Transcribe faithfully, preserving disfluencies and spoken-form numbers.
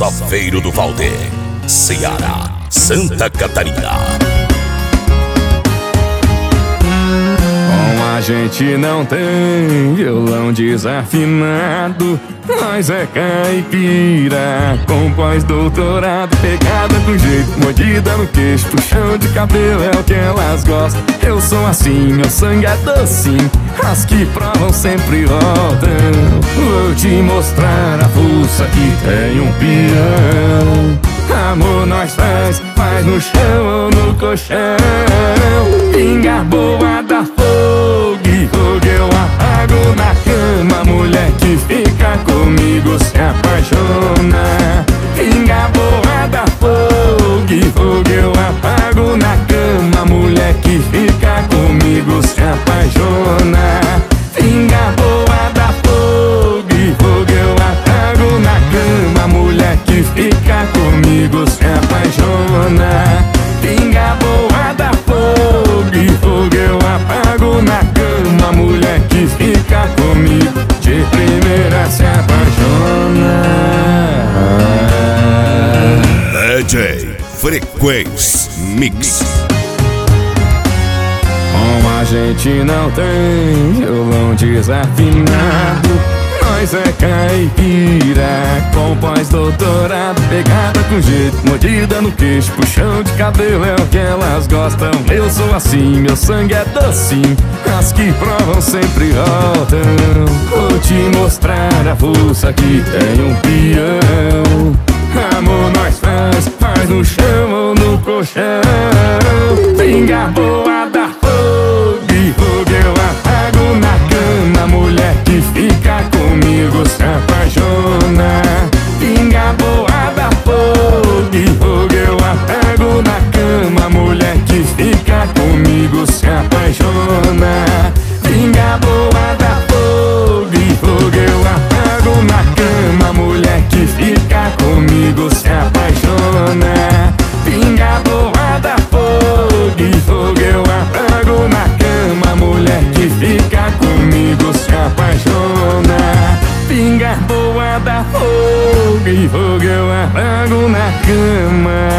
Safeiro do Valder, Ceará, Santa Catarina. Com a gente não tem violão desafinado, nós é caipira, com pós-doutorado, pegada com jeito, mordida no queixo, puxão de cabelo é o que elas gostam. Eu sou assim, meu sangue é docinho, as que provam sempre voltam. Vou te mostrar a força que tem um peão. Amor nós faz, faz no chão ou no colchão. Pinga boa da fogo, fogo eu apago na cama. Mulher que fica comigo se apaixona. Pinga boa da fogo, fogo eu apago na cama. Mulher que fica comigo se apaixona. Pinga boa da fogo, fogo eu apago na cama. Mulher que fica comigo se apaixona. Pinga boa da fogo, fogo eu apago na cama. Mulher que fica comigo de primeira se apaixona. D J Frequência Mix. Com a gente não tem violão desafinado, nós é caipira, com pós-doutorado, pegada com jeito, mordida no queixo, puxão de cabelo é o que elas gostam. Eu sou assim, meu sangue é docinho, as que provam sempre voltam. Vou te mostrar a força que tem um peão. Amor nós faz, faz no chão ou no colchão. Pinga boa da fogo, fogo eu apago na cama. Mulher que fica comigo se apaixona. Pinga boa da fogo, fogo eu apago na cama. Mulher que fica comigo se apaixona. Pinga boa da fogo, fogo eu apago na cama. Mulher que fica comigo se apaixona. Pinga boa da fogo, fogo eu apago na cama. Mulher que fica comigo se apaixona. Pinga boa da fogo, fogo eu apago na cama.